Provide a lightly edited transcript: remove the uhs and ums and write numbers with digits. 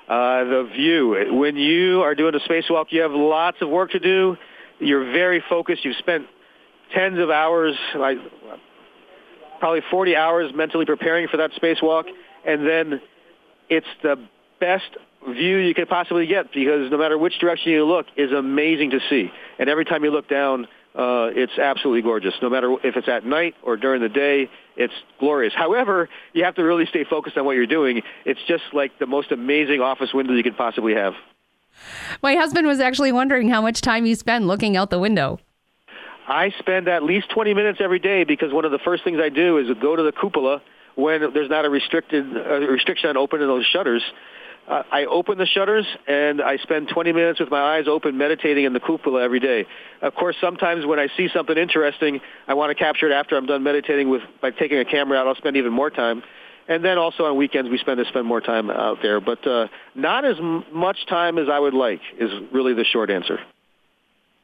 The view. When you are doing a spacewalk, you have lots of work to do. You're very focused. You've spent tens of hours, like probably 40 hours mentally preparing for that spacewalk, and then it's the best view you could possibly get because no matter which direction you look is amazing to see. And every time you look down, it's absolutely gorgeous. No matter if it's at night or during the day, it's glorious. However, you have to really stay focused on what you're doing. It's just like the most amazing office window you could possibly have. My husband was actually wondering how much time you spend looking out the window. I spend at least 20 minutes every day because one of the first things I do is go to the cupola when there's not a restriction on opening those shutters. I open the shutters, and I spend 20 minutes with my eyes open meditating in the cupola every day. Of course, sometimes when I see something interesting, I want to capture it after I'm done meditating by taking a camera out. I'll spend even more time. And then also on weekends, we spend more time out there. But not as much time as I would like is really the short answer.